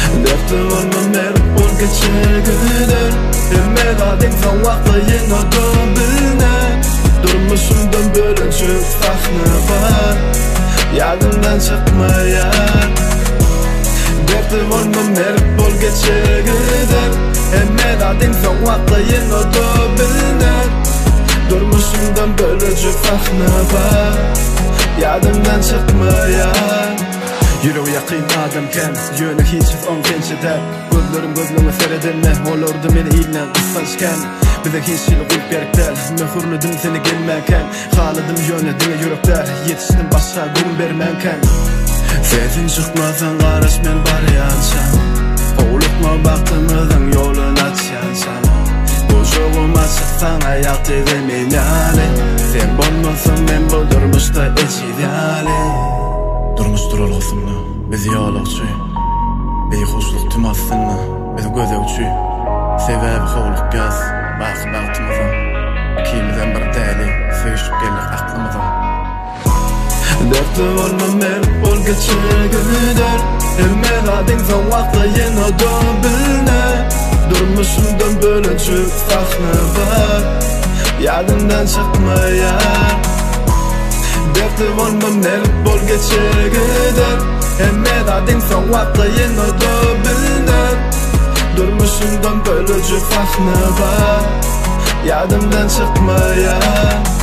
Derdi olma merip bol geçegiler Emmedadin san vaklayın odu bilinen Durmuşumdan bölüncü sahne var Yadımdan çıkmayan Derdi olma merip bol geçegiler Emmedadin san vaklayın odu bilinen Durmuşumdan bölüncü sahne var Yadımdan çıkmayan Yüreği yakın adamken Yönü hiçsiz on gençede Gözlerim gözlüğüne seyredinle Olurdu meni ilan kıskançken Bize hiççili kuyup berikler Mehurluydum seni gelmeken Haladım yönedine yürekler Yetiştim başka gün bermenken Sesin çıkmasan karış men bar yansan Oğlukma baktığımızın yolunu açyansan Boşuğuma çıksan ayak dedemin yani Sen bolmasın men buldurmuş da eşidiyali Durmuştur olğusumlu, bizi yolukçu Beyhuşluk tüm aslını, bizi gözevçü Sebebi hovluk göz, baktığımızın İkimizden bir deli, sevişip gelir aklımızın Derdi olma merip bol geçegiler Emmedadin san vaklayın odu bilinen Durmuşumdan bölüncü sahne var Yadımdan çıkmayan Derdi olma merip bol geçegiler Emmedadin san vaklayın odu bilinen Durmuşumdan bölüncü sahne var Yadımdan çıkmayan